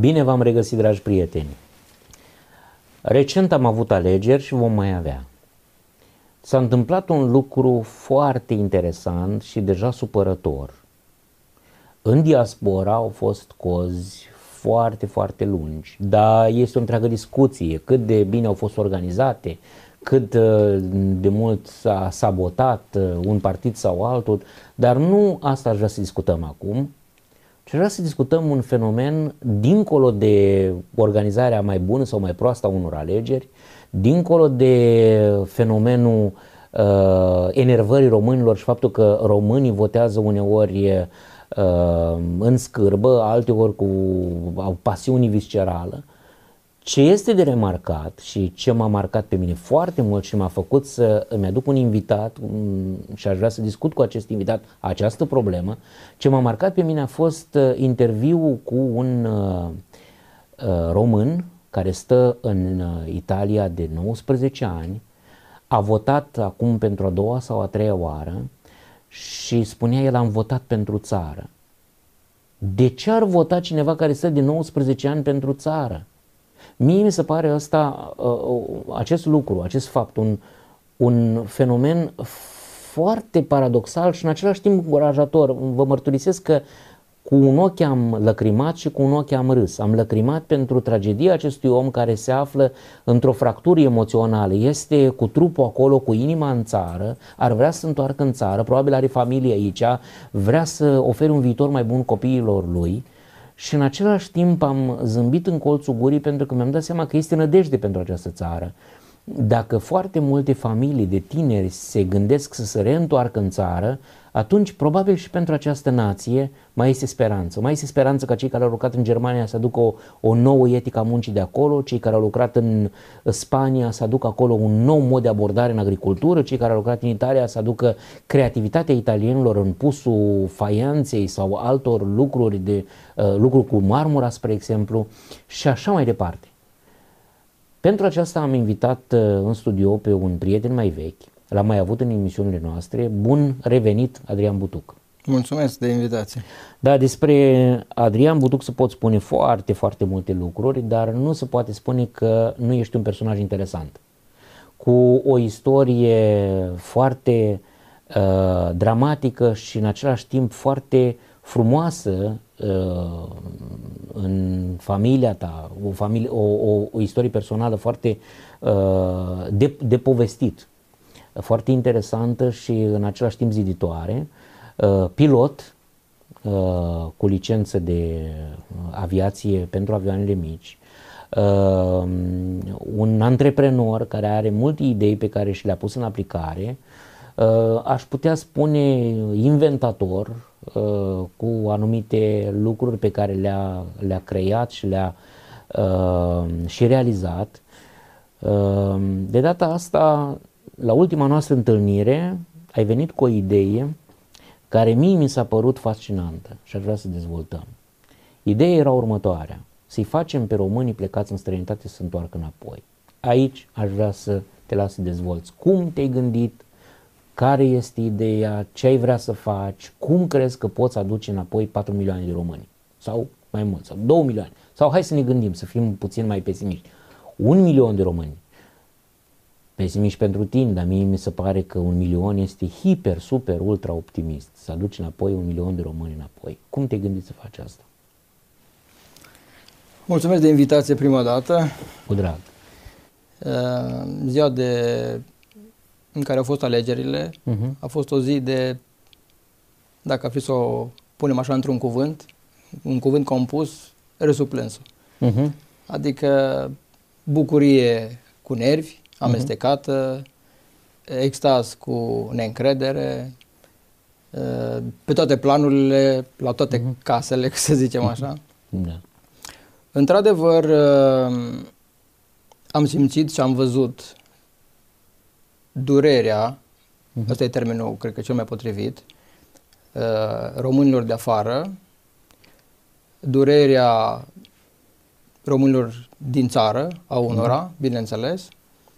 Bine v-am regăsit, dragi prieteni! Recent am avut alegeri și vom mai avea. S-a întâmplat un lucru foarte interesant și deja supărător. În diaspora au fost cozi foarte, foarte lungi, dar este o întreagă discuție cât de bine au fost organizate, cât de mult s-a sabotat un partid sau altul, dar nu asta aș vrea să discutăm acum, ci vreau să discutăm un fenomen dincolo de organizarea mai bună sau mai proastă a unor alegeri, dincolo de fenomenul enervării românilor și faptul că românii votează uneori în scârbă, alteori cu o pasiune viscerală. Ce este de remarcat și ce m-a marcat pe mine foarte mult și m-a făcut să îmi aduc un invitat și aș vrea să discut cu acest invitat această problemă, ce m-a marcat pe mine a fost interviul cu un român care stă în Italia de 19 ani, a votat acum pentru a doua sau a treia oară și spunea el: am votat pentru țară. De ce ar vota cineva care stă de 19 ani pentru țară? Mie mi se pare asta, acest lucru, acest fapt, un fenomen foarte paradoxal și în același timp încurajator. Vă mărturisesc că cu un ochi am lăcrimat și cu un ochi am râs. Am lăcrimat pentru tragedia acestui om care se află într-o fractură emoțională. Este cu trupul acolo, cu inima în țară, ar vrea să se întoarcă în țară, probabil are familie aici, vrea să ofere un viitor mai bun copiilor lui. Și în același timp am zâmbit în colțul gurii pentru că mi-am dat seama că este nădejde pentru această țară. Dacă foarte multe familii de tineri se gândesc să se reîntoarcă în țară, atunci probabil și pentru această nație mai este speranță. Mai este speranță ca cei care au lucrat în Germania să aducă o nouă etică a muncii de acolo, cei care au lucrat în Spania să aducă acolo un nou mod de abordare în agricultură, cei care au lucrat în Italia să aducă creativitatea italienilor în pusul faianței sau altor lucruri, lucruri cu marmura, spre exemplu, și așa mai departe. Pentru aceasta am invitat în studio pe un prieten mai vechi, l-am mai avut în emisiunile noastre. Bun revenit, Adrian Butuc! Mulțumesc de invitație! Da, despre Adrian Butuc se pot spune foarte, foarte multe lucruri, dar nu se poate spune că nu ești un personaj interesant, cu o istorie foarte dramatică și în același timp foarte frumoasă în familia ta, o istorie personală foarte de povestit, foarte interesantă și în același timp ziditoare, pilot cu licență de aviație pentru avioanele mici, un antreprenor care are multe idei pe care și le-a pus în aplicare, aș putea spune inventator, cu anumite lucruri pe care le-a creat și le-a și realizat. De data asta, la ultima noastră întâlnire, ai venit cu o idee care mie mi s-a părut fascinantă și aș vrea să dezvoltăm. Ideea era următoarea: să-i facem pe românii plecați în străinătate să se întoarcă înapoi. Aici aș vrea să te las să dezvolți. Cum te-ai gândit? Care este ideea? Ce ai vrea să faci? Cum crezi că poți aduce înapoi 4 milioane de români? Sau mai mult, sau 2 milioane? Sau hai să ne gândim, să fim puțin mai pesimiști. 1 milion de români. Pesimiști pentru tine, dar mie mi se pare că 1 milion este hiper, super, ultra optimist. Să aduci înapoi 1 milion de români înapoi. Cum te gândi să faci asta? Mulțumesc de invitație prima dată. Cu drag. Ziua în care au fost alegerile, a fost o zi de, dacă ar fi să o punem așa într-un cuvânt, un cuvânt compus, râsul plânsul. Adică bucurie cu nervi, amestecată, extaz cu neîncredere, pe toate planurile, la toate casele, să zicem așa. Da. Într-adevăr, am simțit și am văzut durerea, ăsta e termenul, cred că cel mai potrivit, românilor de afară, durerea românilor din țară, a unora, bineînțeles,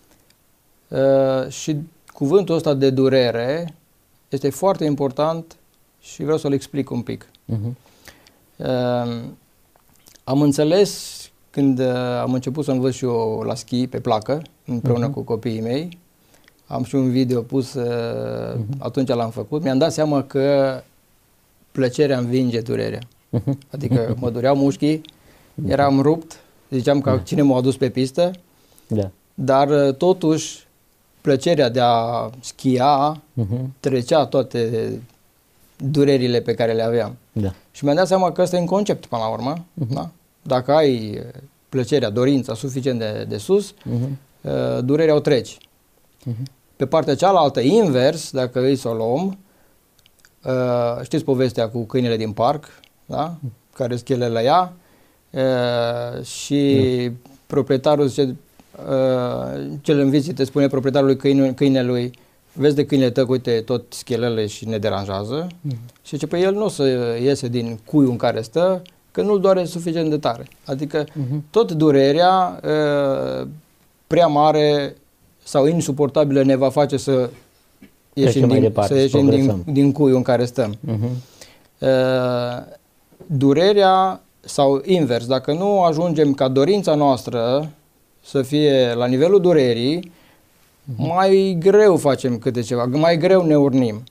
și cuvântul ăsta de durere este foarte important și vreau să-l explic un pic. Am înțeles când am început să învăț și eu la schi pe placă, împreună cu copiii mei. Am și un video pus, atunci l-am făcut. Mi-am dat seama că plăcerea învinge durerea. Adică mă dureau mușchii, eram rupt, ziceam că cine m-a adus pe pistă, dar totuși plăcerea de a schia trecea toate durerile pe care le aveam. Și mi-am dat seama că ăsta e un concept până la urmă. Da? Dacă ai plăcerea, dorința suficient de sus, durerea o treci. Pe partea cealaltă, invers, dacă îi să o luăm, știți povestea cu câinele din parc, da? Care schele la ea și proprietarul zice, cel în vizită spune proprietarului câinelui, vezi de câinele tău, uite, tot schelele și ne deranjează. Și zice, păi el nu o să iese din cuiul în care stă, că nu-l doare suficient de tare. Adică tot durerea prea mare sau insuportabilă ne va face să ieșim din cuiul în care stăm. Durerea sau invers, dacă nu ajungem ca dorința noastră să fie la nivelul durerii, mai greu facem câte ceva, mai greu ne urnim.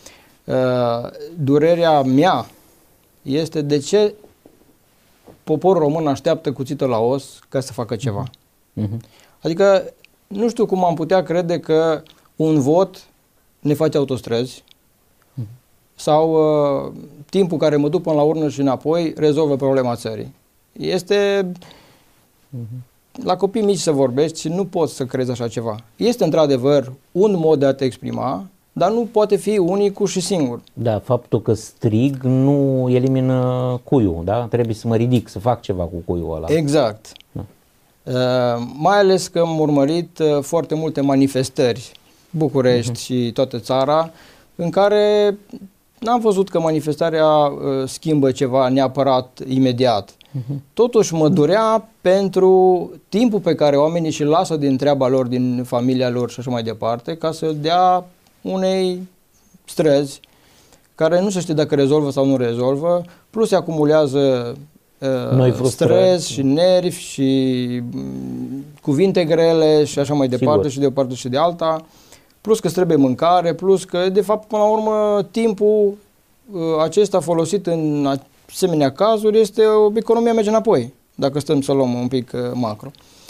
Durerea mea este de ce poporul român așteaptă cuțitul la os ca să facă ceva. Adică nu știu cum am putea crede că un vot ne face autostrăzi sau timpul care mă duc până la urnă și înapoi rezolvă problema țării. Este la copii mici să vorbești și nu poți să crezi așa ceva. Este într-adevăr un mod de a te exprima, dar nu poate fi unicul și singur. Da, faptul că strig nu elimină cuiul, da? Trebuie să mă ridic, să fac ceva cu cuiul ăla. Exact. Da. Mai ales că am urmărit foarte multe manifestări, București și toată țara, în care n-am văzut că manifestarea schimbă ceva neapărat imediat. Totuși mă durea pentru timpul pe care oamenii și lasă din treaba lor, din familia lor și așa mai departe, ca să dea unei străzi care nu se știe dacă rezolvă sau nu rezolvă, plus se acumulează stres și nervi și cuvinte grele și așa mai departe. Sigur. Și de o parte și de alta, plus că trebuie mâncare, plus că de fapt până la urmă timpul acesta folosit în asemenea cazuri este o economie merge înapoi, dacă stăm să luăm un pic macro.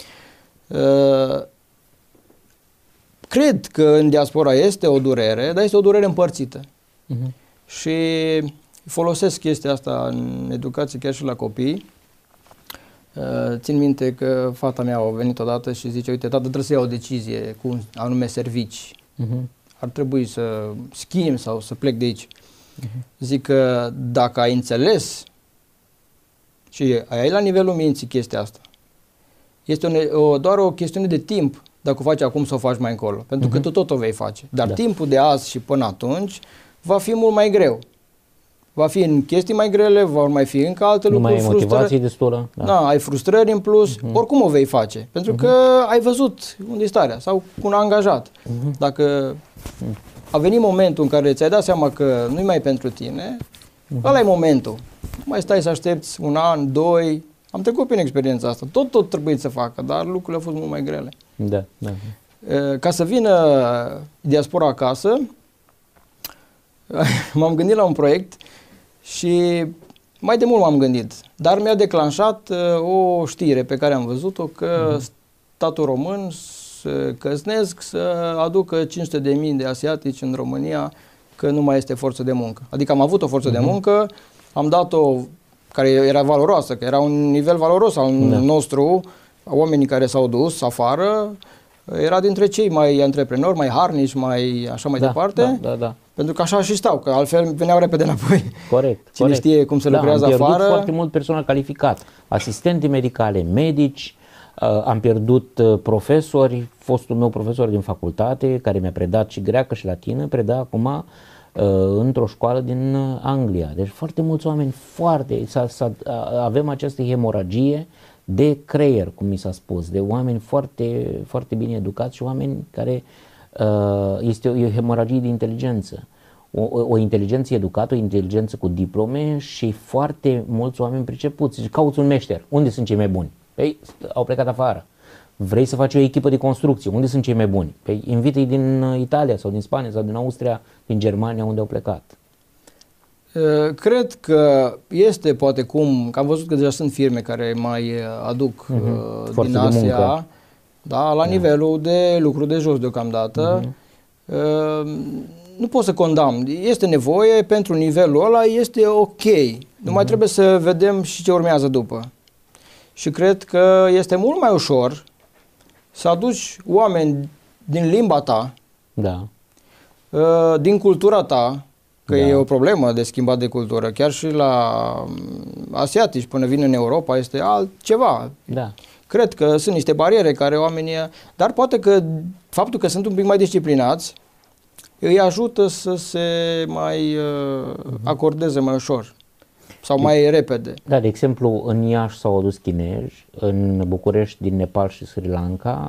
Cred că în diaspora este o durere, dar este o durere împărțită. Și folosesc chestia asta în educație chiar și la copii. Țin minte că fata mea a venit odată și zice, uite, tată, trebuie să iau o decizie cu anume servici. Ar trebui să schimb sau să plec de aici. Zic că dacă ai înțeles și ai la nivelul minții chestia asta, este doar o chestiune de timp dacă o faci acum sau o faci mai încolo. Pentru că tu tot o vei face. Dar timpul de azi și până atunci va fi mult mai greu. Va fi în chestii mai grele, vor mai fi încă alte lucruri. Nu mai ai motivație destulă. Da, ai frustrări în plus. Oricum o vei face. Pentru că ai văzut unde e starea sau cu un angajat. Dacă a venit momentul în care ți-ai dat seama că nu-i mai pentru tine, ăla e momentul. Mai stai să aștepți un an, doi. Am trecut prin experiența asta. Tot trebuie să facă, dar lucrurile au fost mult mai grele. Ca să vină diaspora acasă, m-am gândit la un proiect și mai de mult m-am gândit. Dar mi-a declanșat o știre pe care am văzut-o că statul român se căsnesc să aducă 500.000 de asiatici în România, că nu mai este forță de muncă. Adică am avut o forță de muncă, am dat-o care era valoroasă, că era un nivel valoros al nostru, oamenii care s-au dus afară, era dintre cei mai antreprenori, mai harnici, mai așa mai departe. Pentru că așa și stau, că altfel veneau repede înapoi. Corect. Cine știe cum se lucrează afară. Am pierdut foarte mult personal calificat, asistente medicale, medici, am pierdut profesori, fostul meu profesor din facultate, care mi-a predat și greacă și latină, preda acum într-o școală din Anglia. Deci foarte mulți oameni, avem această hemoragie de creier, cum mi s-a spus, de oameni foarte, foarte bine educați și oameni care este o hemoragie de inteligență. o inteligență educată, o inteligență cu diplome și foarte mulți oameni pricepuți. Deci cauți un meșter. Unde sunt cei mai buni? Păi, au plecat afară. Vrei să faci o echipă de construcție. Unde sunt cei mai buni? Păi, invită-i din Italia sau din Spania sau din Austria, din Germania, unde au plecat. Cred că este poate cum, că am văzut că deja sunt firme care mai aduc din Asia, da, la nivelul de lucru de jos deocamdată. Nu pot să condamn. Este nevoie pentru nivelul ăla, este ok. Numai trebuie să vedem și ce urmează după. Și cred că este mult mai ușor să aduci oameni din limba ta, din cultura ta, că e o problemă de schimbat de cultură. Chiar și la asiatici, până vin în Europa, este altceva. Da. Cred că sunt niște bariere care oamenii... Dar poate că faptul că sunt un pic mai disciplinați îi ajută să se mai acordeze mai ușor sau mai repede. Da, de exemplu, în Iași s-au adus chinezi, în București din Nepal și Sri Lanka,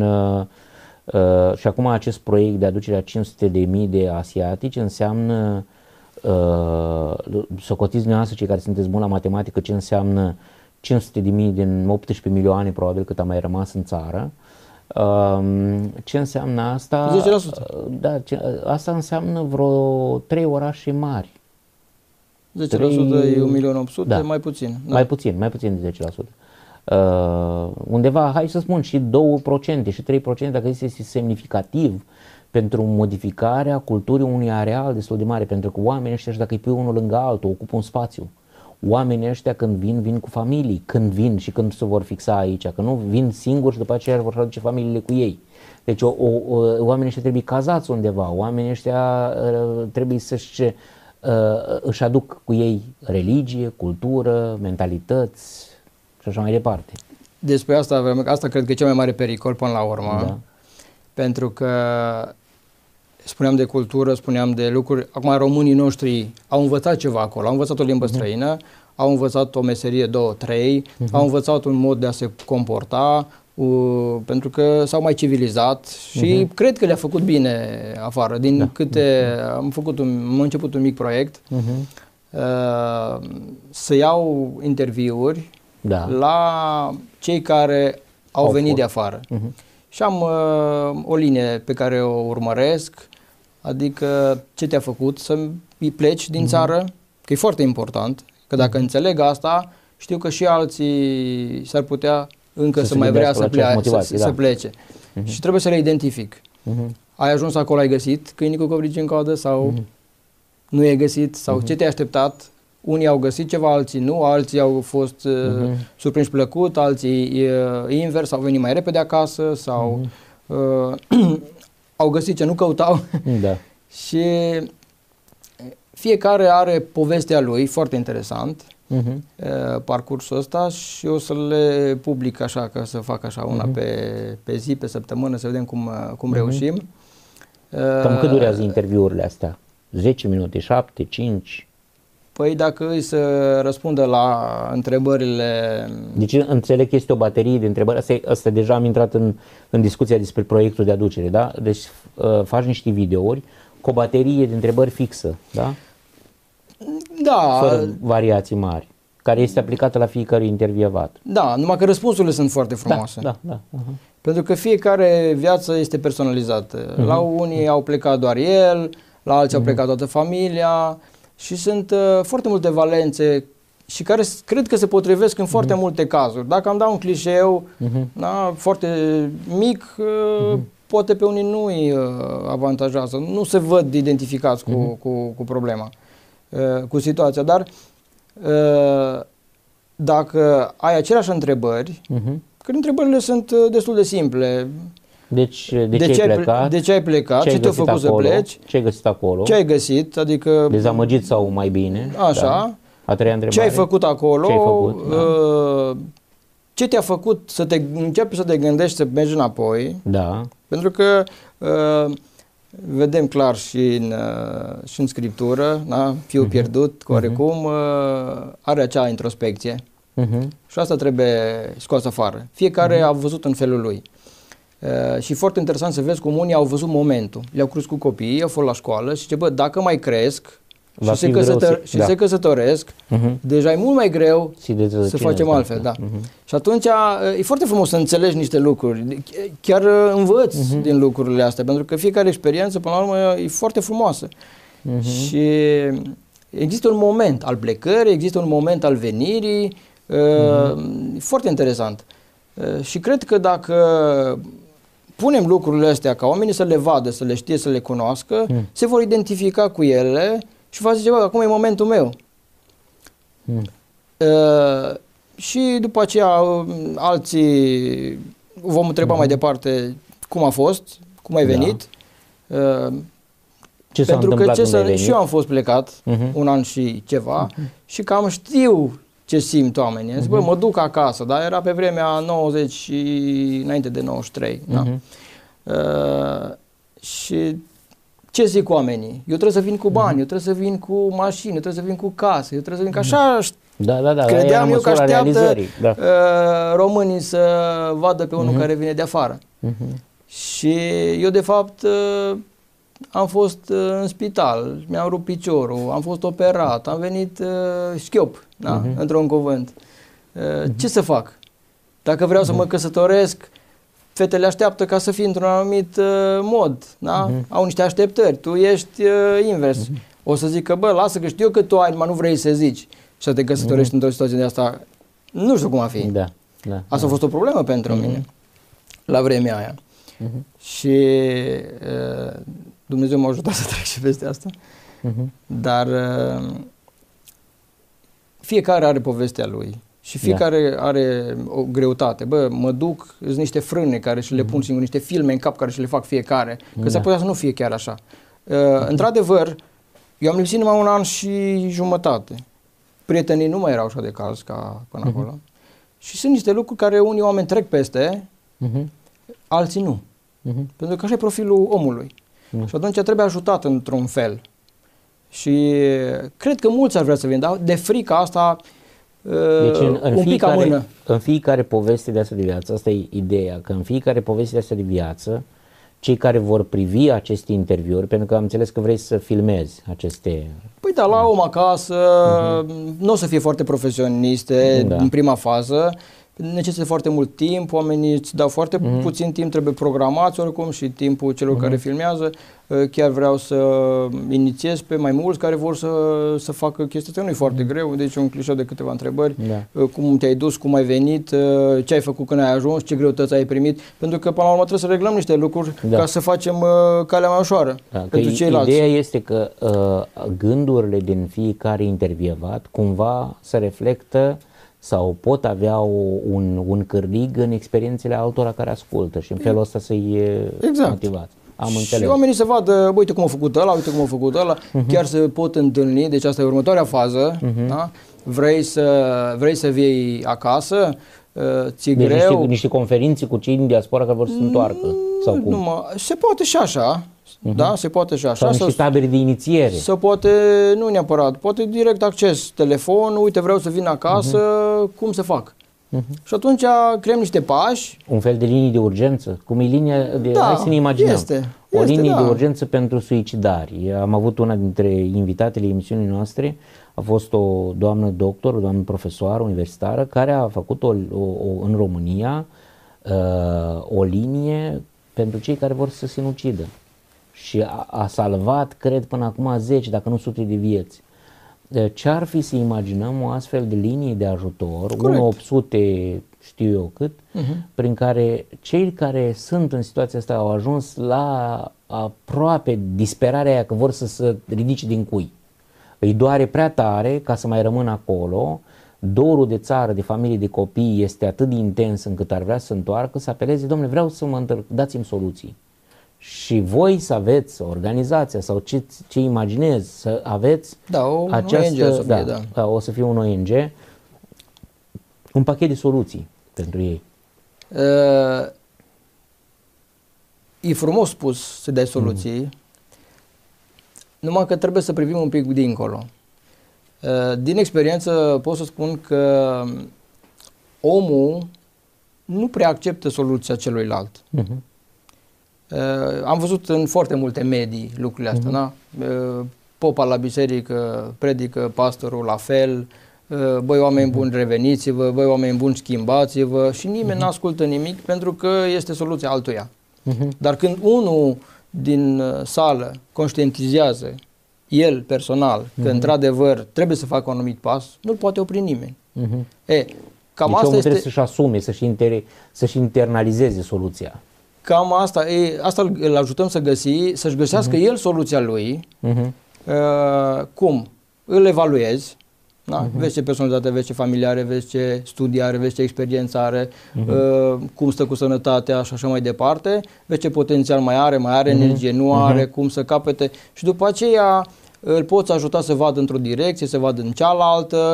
și acum acest proiect de aducere a 500.000 de asiatici înseamnă, socotiți dumneavoastră cei care sunteți buni la matematică, ce înseamnă 500.000 din 18 milioane probabil cât a mai rămas în țară. Ce înseamnă asta? 10%. Da, asta înseamnă vreo 3 orașe mari. 10% e 1.800.000, da. mai puțin. Da. Mai puțin de 10%. Undeva, hai să spun, și 2% și 3%, dacă este semnificativ pentru modificarea culturii unui areal destul de mare, pentru că oamenii ăștia, dacă îi pui unul lângă altul, ocupă un spațiu. Oamenii ăștia când vin cu familii, când vin și când se vor fixa aici, că nu vin singuri și după aceea vor aduce familiile cu ei. Deci oamenii ăștia trebuie cazați undeva, oamenii ăștia trebuie își aduc cu ei religie, cultură, mentalități și așa mai departe. Despre asta cred că e cel mai mare pericol până la urmă, pentru că spuneam de cultură, spuneam de lucruri. Acum românii noștri au învățat ceva acolo, au învățat o limbă străină, au învățat o meserie, 2-3, au învățat un mod de a se comporta, pentru că s-au mai civilizat și cred că le-a făcut bine afară. Din câte am început un mic proiect, să iau interviuri la cei care au venit de afară. Și am o linie pe care o urmăresc, adică ce te-a făcut să pleci din țară, că e foarte important, că dacă înțeleg asta, știu că și alții s-ar putea încă să mai vrea să plece. Și trebuie să le identific. Ai ajuns acolo, ai găsit câinii cu covrigi în coadă sau nu e găsit? Sau ce te-ai așteptat? Unii au găsit ceva, alții nu, alții au fost surprinși plăcut, alții invers, au venit mai repede acasă sau au găsit ce nu căutau. Și fiecare are povestea lui, foarte interesant, parcursul ăsta, și o să le public așa, ca să fac așa una pe zi, pe săptămână, să vedem cum reușim. Cam cât durează interviurile astea? 10 minute, 7, 5? Păi dacă îi să răspundă la întrebările... Deci înțeleg că este o baterie de întrebări. Asta deja am intrat în discuția despre proiectul de aducere, da? Deci faci niște videouri cu o baterie de întrebări fixă, da? Da. Fără variații mari, care este aplicată la fiecare intervievat. Da, numai că răspunsurile sunt foarte frumoase. Da. Pentru că fiecare viață este personalizată. La unii au plecat doar el, la alții au plecat toată familia și sunt foarte multe valențe și care cred că se potrivesc în foarte multe cazuri. Dacă am dat un clișeu foarte mic, poate pe unii nu îi avantajează, nu se văd identificați cu problema, cu situația, dar dacă ai aceleași întrebări, că întrebările sunt destul de simple. Deci, de ce ai plecat? Ce te-a făcut să pleci? Ce ai găsit acolo? Ce ai găsit? Adică... Dezamăgit sau mai bine? Așa. Da. A treia întrebare. Ce ai făcut acolo? Ce ai făcut? Ce te-a făcut să începi să te gândești să mergi înapoi? Da. Pentru că vedem clar și în scriptură, da? Fiul pierdut, oarecum, are acea introspecție. Și asta trebuie scoasă afară. Fiecare a văzut în felul lui. Și foarte interesant să vezi cum unii au văzut momentul. Le-au crescut copiii, au fost la școală și zice, bă, dacă mai cresc și se căsătoresc, deja e mult mai greu să facem altfel. Da. Și atunci e foarte frumos să înțelegi niște lucruri. Chiar învăți din lucrurile astea, pentru că fiecare experiență, până la urmă, e foarte frumoasă. Și există un moment al plecării, există un moment al venirii, e foarte interesant. Și cred că dacă punem lucrurile astea ca oamenii să le vadă, să le știe, să le cunoască, se vor identifica cu ele și va zice, bă, acum e momentul meu. Și după aceea alții vom întreba mai departe cum a fost, cum ai venit. Ce s-a întâmplat când ai venit? Și eu am fost plecat un an și ceva și cam știu ce simt oamenii. Zic, bă, mă duc acasă, dar era pe vremea 90 și înainte de 93. Da? Și ce zic oamenii? Eu trebuie să vin cu bani, eu trebuie să vin cu mașini, eu trebuie să vin cu casă, eu trebuie să vin ca așa. Credeam eu că așteaptă românii să vadă pe unul care vine de afară. Și eu de fapt am fost în spital, mi-am rupt piciorul, am fost operat, am venit șchiop, da? Într-un cuvânt. Ce să fac? Dacă vreau să mă căsătoresc, fetele așteaptă ca să fii într-un anumit mod, da? Au niște așteptări, tu ești invers. O să zic că, bă, lasă că știu că tu ai, nu vrei să zici și să te căsătorești într-o situație de asta. Nu știu cum a fi. Asta a fost o problemă pentru mine la vremea aia. Și Dumnezeu m-a ajutat să trec și peste asta. Dar fiecare are povestea lui și fiecare are o greutate. Bă, mă duc, sunt niște frâne care și le pun singur, niște filme în cap care și le fac fiecare. Că s-ar putea să nu fie chiar așa. Într-adevăr, eu am lipsit numai un an și jumătate. Prietenii nu mai erau așa de calzi ca până acolo. Și sunt niște lucruri care unii oameni trec peste, alții nu. Pentru că așa e profilul omului. Și atunci trebuie ajutat într-un fel. Și cred că mulți ar vrea să vină, dar de frica asta deci un pic amână. În fiecare poveste de asta de viață, asta e ideea, că în fiecare poveste de asta de viață, cei care vor privi aceste interviuri, pentru că am înțeles că vrei să filmezi aceste... Păi da, la om acasă, nu o să fie foarte profesioniste în prima fază, necesită foarte mult timp, oamenii îți dau foarte puțin timp, trebuie programați oricum și timpul celor care filmează. Chiar vreau să inițiez pe mai mulți care vor să facă chestia asta. Nu e foarte greu, deci un clișeu de câteva întrebări. Cum te-ai dus, cum ai venit, ce ai făcut când ai ajuns, ce greutăți ai primit. Pentru că până la urmă trebuie să reglăm niște lucruri ca să facem calea mai ușoară pentru ceilalți. Ideea este că gândurile din fiecare intervievat cumva se reflectă sau pot avea un cârlig în experiențele altora care ascultă și în felul ăsta să-i motivat. Am înțeles. Și oamenii să vadă, uite cum a făcut ăla, uite cum a făcut ăla, chiar se pot întâlni, deci asta e următoarea fază, da? Vrei să vii acasă, ți-e greu. Niște conferințe cu cei din diaspora care vor să se întoarcă, sau cum? Se poate și așa. Da, se poate și așa. Sau niște tabere de inițiere. Să poate, nu neapărat, poate direct acces, telefon, uite vreau să vin acasă, cum să fac? Și atunci creăm niște pași. Un fel de linii de urgență, cum e linia de, hai să ne imaginăm, o linie de urgență pentru suicidari. Am avut una dintre invitatele emisiunii noastre, a fost o doamnă doctor, o doamnă profesoară universitară, care a făcut în România o linie pentru cei care vor să se sinucidă. Și a salvat, cred, până acum 10, dacă nu sute de vieți. Ce ar fi să imaginăm o astfel de linie de ajutor, 1800, știu eu cât, prin care cei care sunt în situația asta au ajuns la aproape disperarea aia că vor să se ridice din cui. Îi doare prea tare ca să mai rămână acolo, dorul de țară, de familie, de copii este atât de intens încât ar vrea să întoarcă, să apeleze, domnule, vreau să mă întorc, dați-mi soluții. Și voi să aveți organizația sau ce imaginezi să aveți această, ONG o să fie, o să fie un ONG, un pachet de soluții pentru ei. E frumos spus să dai soluții, numai că trebuie să privim un pic dincolo. Din experiență pot să spun că omul nu prea acceptă soluția celuilalt. Am văzut în foarte multe medii lucrurile astea, da? Popa la biserică predică, pastorul la fel, băi oameni buni reveniți-vă, băi oameni buni schimbați-vă și nimeni nu ascultă nimic pentru că este soluția altuia. Dar când unul din sală conștientizează el personal că într-adevăr trebuie să facă un anumit pas, nu-l poate opri nimeni. Cam deci asta omul este... trebuie să-și asume, să-și internalizeze soluția. Cam asta, asta îl ajutăm să-și găsească el soluția lui. Cum? Îl evaluezi, da? Vezi ce personalitate, vezi ce familiare, vezi ce studii are, vezi ce experiență are, cum stă cu sănătatea și așa mai departe, vezi ce potențial mai are energie, nu are, cum să capete și după aceea îl poți ajuta să vadă într-o direcție, să vadă în cealaltă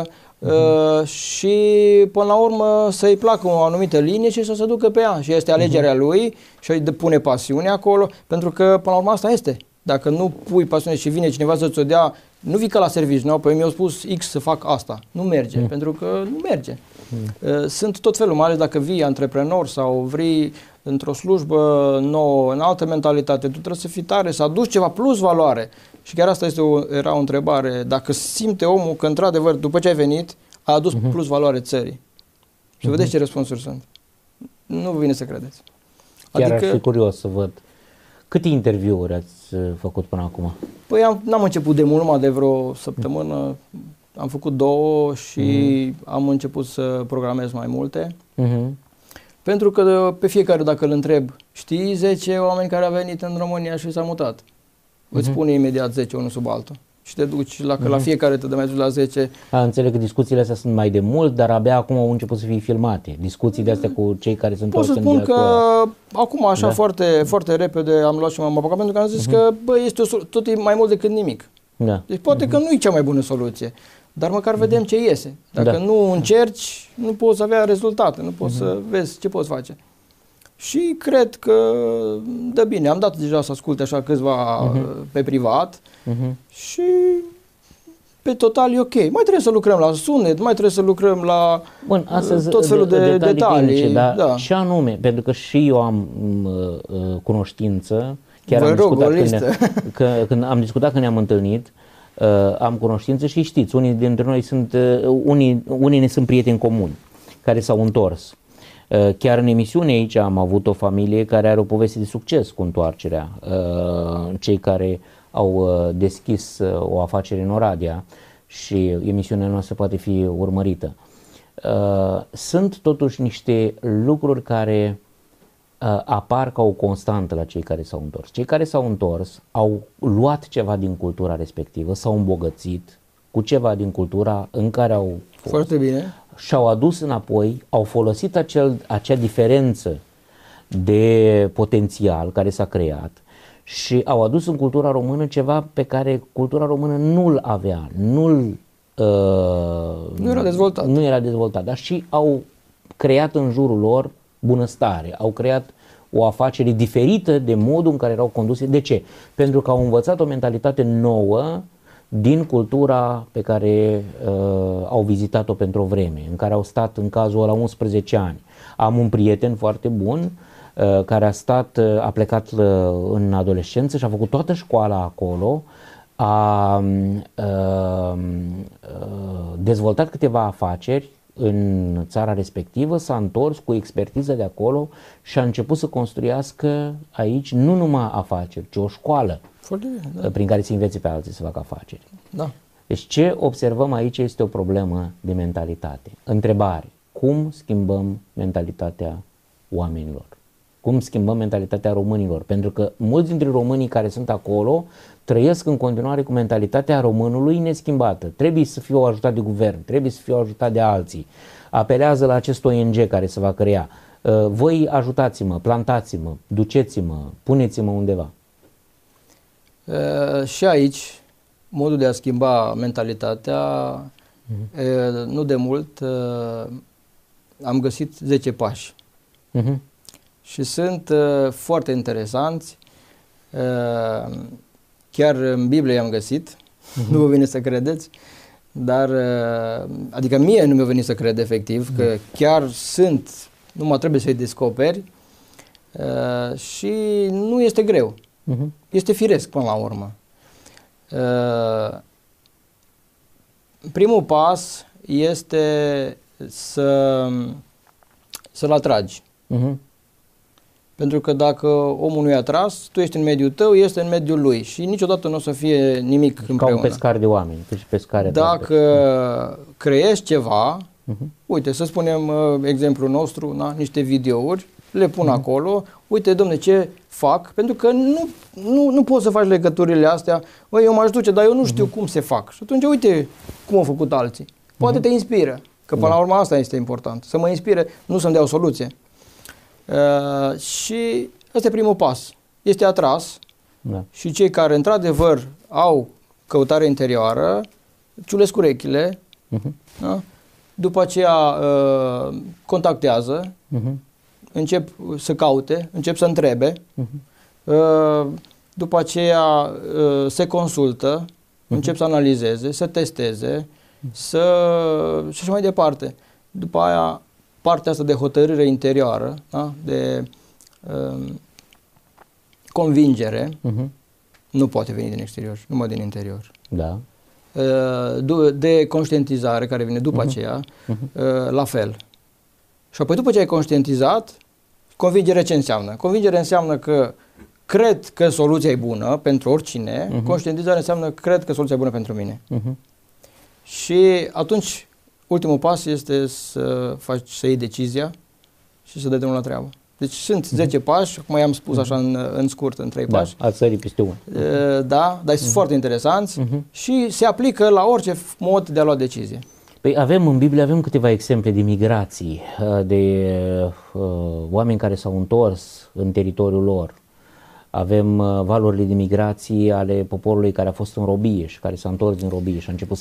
și până la urmă să-i placă o anumită linie și să se ducă pe ea și este alegerea lui și îi pune pasiune acolo, pentru că până la urmă asta este. Dacă nu pui pasiune și vine cineva să-ți o dea, nu vii ca la serviciu, nu? Păi mi-au spus X să fac asta. Nu merge, pentru că nu merge. Sunt tot felul, mai ales dacă vii antreprenor sau vrei într-o slujbă nouă, în altă mentalitate, tu trebuie să fii tare, să aduci ceva plus valoare. Și chiar asta era o întrebare. Dacă simte omul că într-adevăr, după ce ai venit, a adus plus valoare țării. Și vedeți ce răspunsuri sunt. Nu vine să credeți. Chiar aș fi curios să văd. Câte interviuri ați făcut până acum? Păi n-am început de mult, numai de vreo săptămână. Am făcut 2 și am început să programez mai multe. Pentru că pe fiecare, dacă îl întreb, știi 10 oameni care au venit în România și s-au mutat? Îți spune imediat 10 unul sub altul. Și te duci la fiecare, te dă mai sus la 10. Înțeleg că discuțiile astea sunt mai de mult, dar abia acum au început să fie filmate. Discuții de astea cu cei care sunt... Pot să spun că acum așa foarte, foarte repede am luat și m-am apucat pentru că am zis că este tot e mai mult decât nimic. Deci poate că nu e cea mai bună soluție, dar măcar vedem ce iese. Dacă nu încerci, nu poți avea rezultate, nu poți să vezi ce poți face. Și cred că dă bine. Am dat deja să asculte așa câțiva pe privat și pe total e ok. Mai trebuie să lucrăm la sunet, mai trebuie să lucrăm la tot felul de detalii. Tehnice, dar ce anume? Pentru că și eu am cunoștință, chiar când am discutat când ne-am întâlnit, am cunoștință și știți, unii dintre noi sunt, unii ne sunt prieteni comuni care s-au întors. Chiar în emisiune aici am avut o familie care are o poveste de succes cu întoarcerea. Cei care au deschis o afacere în Oradea și emisiunea noastră poate fi urmărită. Sunt totuși niște lucruri care apar ca o constantă la cei care s-au întors. Cei care s-au întors au luat ceva din cultura respectivă, s-au îmbogățit cu ceva din cultura în care au fost. Foarte bine. Și-au adus înapoi, au folosit acea diferență de potențial care s-a creat și au adus în cultura română ceva pe care cultura română nu-l avea, nu era dezvoltat, dar și au creat în jurul lor bunăstare, au creat o afacere diferită de modul în care erau conduse. De ce? Pentru că au învățat o mentalitate nouă din cultura pe care au vizitat-o pentru o vreme, în care au stat în cazul ăla 11 ani. Am un prieten foarte bun care a plecat în adolescență și a făcut toată școala acolo, a dezvoltat câteva afaceri în țara respectivă, s-a întors cu expertiză de acolo și a început să construiască aici nu numai afaceri, ci o școală prin care să învețe pe alții să facă afaceri. Deci ce observăm aici este o problemă de mentalitate. Întrebare: cum schimbăm mentalitatea oamenilor? Cum schimbăm mentalitatea românilor? Pentru că mulți dintre românii care sunt acolo trăiesc în continuare cu mentalitatea românului neschimbată. Trebuie să fiu ajutat de guvern, trebuie să fiu ajutat de alții. Apelează la acest ONG care se va crea. Voi ajutați-mă, plantați-mă, duceți-mă, puneți-mă undeva. Și aici, modul de a schimba mentalitatea, nu de mult am găsit 10 pași. Și sunt foarte interesanți. Chiar în Biblie am găsit, nu vă vine să credeți, dar adică mie nu mi-a venit să cred efectiv că chiar sunt, numai trebuie să-i descoperi. Și nu este greu. Este firesc până la urmă. Primul pas este să-l atragi. Pentru că dacă omul nu e atras, tu ești în mediul tău, este în mediul lui și niciodată nu o să fie nimic împreună. Ca un pescar de oameni. Dacă creezi ceva, uite, să spunem exemplul nostru, niște videouri, le pun acolo, uite, domne, ce fac, pentru că nu poți să faci legăturile astea, eu m-aș duce, dar eu nu știu cum se fac. Și atunci, uite cum au făcut alții. Poate te inspiră, că până la urmă asta este important, să mă inspire, nu să-mi dea o soluție. Și ăsta e primul pas. Este atras și cei care într-adevăr au căutare interioară, ciulesc urechile, da? După aceea contactează, încep să caute, încep să întrebe, după aceea se consultă, încep să analizeze, să testeze, și așa mai departe. După aia, partea asta de hotărâre interioară, da? De convingere, nu poate veni din exterior, numai din interior. Da. De conștientizare, care vine după aceea, la fel. Și apoi după ce ai conștientizat, convingere ce înseamnă? Convingere înseamnă că cred că soluția e bună pentru oricine, conștientizare înseamnă cred că soluția e bună pentru mine. Și atunci, ultimul pas este să iei decizia și să dai drumul la treabă. Deci sunt 10 pași, acum i-am spus așa în scurt, în 3 pași. Ați sărit peste unul. Da, dar sunt foarte interesanți și se aplică la orice mod de a lua decizie. Păi în Biblie avem câteva exemple de migrații, de oameni care s-au întors în teritoriul lor. Avem valurile de migrații ale poporului care a fost în robie și care s-a întors din robie și a început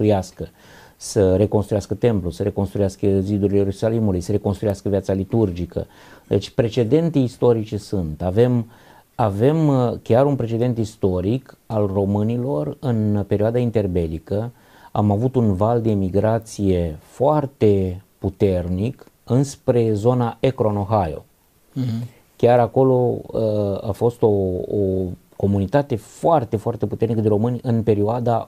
să reconstruiască templul, să reconstruiască zidurile Ierusalimului, să reconstruiască viața liturgică. Deci precedente istorice sunt. Avem chiar un precedent istoric al românilor în perioada interbelică. Am avut un val de emigrație foarte puternic înspre zona Akron, Ohio. Chiar acolo a fost o comunitate foarte, foarte puternică de români în perioada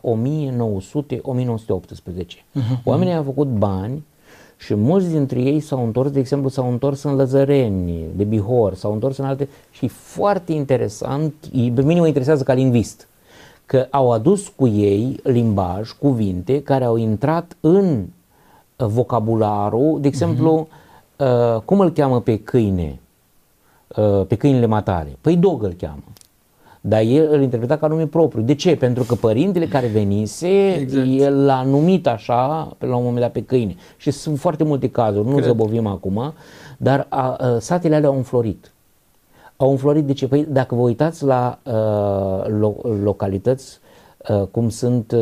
1900-1918. Oamenii au făcut bani și mulți dintre ei s-au întors, de exemplu, s-au întors în Lăzăreni, de Bihor, s-au întors în alte și foarte interesant, pe mine mă interesează ca lingvist, că au adus cu ei limbaj, cuvinte care au intrat în vocabularul, de exemplu, cum îl cheamă pe câine, pe câinele matale? Păi dog îl cheamă. Dar el îl interpreta ca nume propriu. De ce? Pentru că părintele care venise, el l-a numit așa, la un moment dat, pe câine. Și sunt foarte multe cazuri, nu zăbovim acum, dar satele alea au înflorit. Au înflorit de ce? Păi dacă vă uitați la localități cum sunt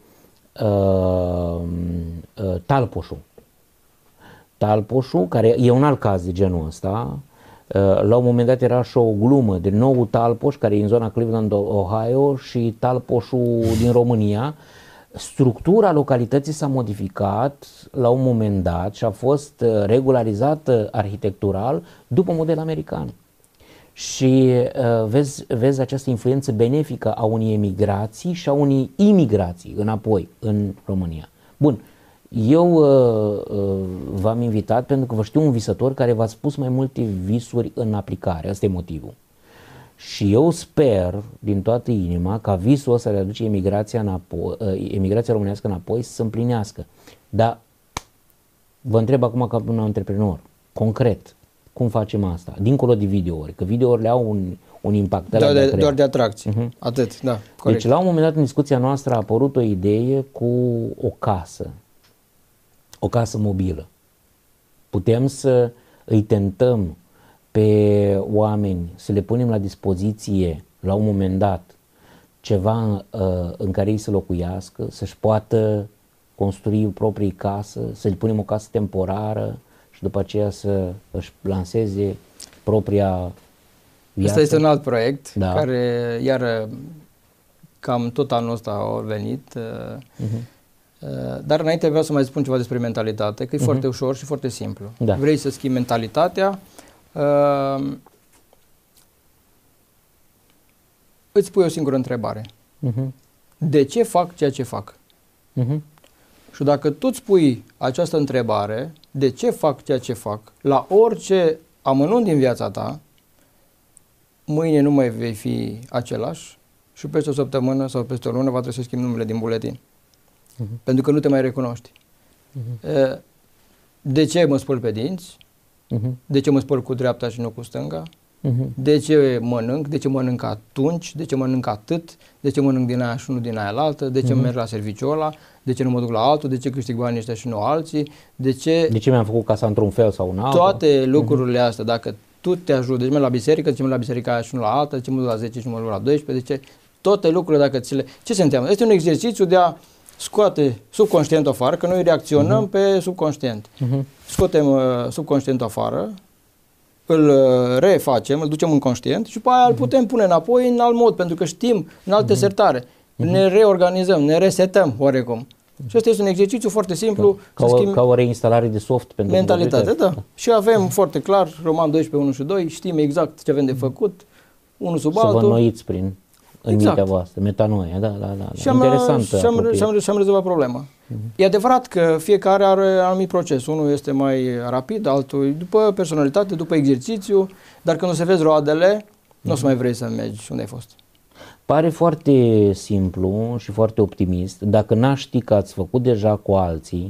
Talpoșul, care e un alt caz de genul ăsta. La un moment dat era și o glumă de nou Talpoș, care e în zona Cleveland, Ohio, și Talpoșul din România. Structura localității s-a modificat la un moment dat și a fost regularizată arhitectural după model american. Și vezi această influență benefică a unei emigrații și a unei imigrații înapoi în România. Bun, eu v-am invitat pentru că vă știu un visător care v-a spus mai multe visuri în aplicare, ăsta e motivul. Și eu sper din toată inima ca visul ăsta de a aduce emigrația românească înapoi să se împlinească. Dar vă întreb acum ca un antreprenor, concret, cum facem asta? Dincolo de videouri, că videourile au un impact. Doar de atracție, atât, da, corect. Deci la un moment dat în discuția noastră a apărut o idee cu o casă mobilă. Putem să îi tentăm pe oameni să le punem la dispoziție la un moment dat ceva în care ei să locuiască, să-și poată construi proprii casă, să le punem o casă temporară și după aceea să își lanseze propria viață. Asta este un alt proiect care iar cam tot anul ăsta a venit. Dar înainte vreau să mai spun ceva despre mentalitate, că e foarte ușor și foarte simplu. Vrei să schimbi mentalitatea, îți pui o singură întrebare. De ce fac ceea ce fac? Și dacă tu îți pui această întrebare, de ce fac ceea ce fac, la orice amănunt din viața ta, mâine nu mai vei fi același și peste o săptămână sau peste o lună va trebui să schimbi numele din buletin. Pentru că nu te mai recunoști. De ce mă spăl pe dinți? De ce mă spăl cu dreapta și nu cu stânga? De ce mănânc? De ce mănânc atunci? De ce mănânc atât? De ce mănânc din aia și nu din aia la altă? De ce merg la serviciul ăla? De ce nu mă duc la altul? De ce câștig banii ăștia și nu alții? De ce mi-am făcut casa într-un fel sau în altul? Toate lucrurile astea, dacă tu te ajuți, de ce merg la biserică, de ce merg la biserica aia și nu la alta, de ce mă duc la 10 și nu mă duc la 12, de ce? Toate lucrurile, dacă ți le... Ce se întâmplă? Este un exercițiu de a scoate subconștientul afară, că noi reacționăm pe subconștient. Scoatem subconștientul afară, îl refacem, îl ducem în conștient și după aia îl putem pune înapoi în alt mod, pentru că știm în altă sertare. Ne reorganizăm, ne resetăm oarecum. Și asta este un exercițiu foarte simplu. Ca o reinstalare de soft pentru mentalitate, da. Și avem foarte clar Roman 12, 1 și 2, știm exact ce avem de făcut, unul sub altul. Să vă înnoiți în mintea voastră, metanoia, da. Și am rezolvat problema. E adevărat că fiecare are anumit proces. Unul este mai rapid, altul după personalitate, după exercițiu, dar când o să vezi roadele, nu o să mai vrei să mergi unde ai fost. Pare foarte simplu și foarte optimist. Dacă n-aș ști că ați făcut deja cu alții,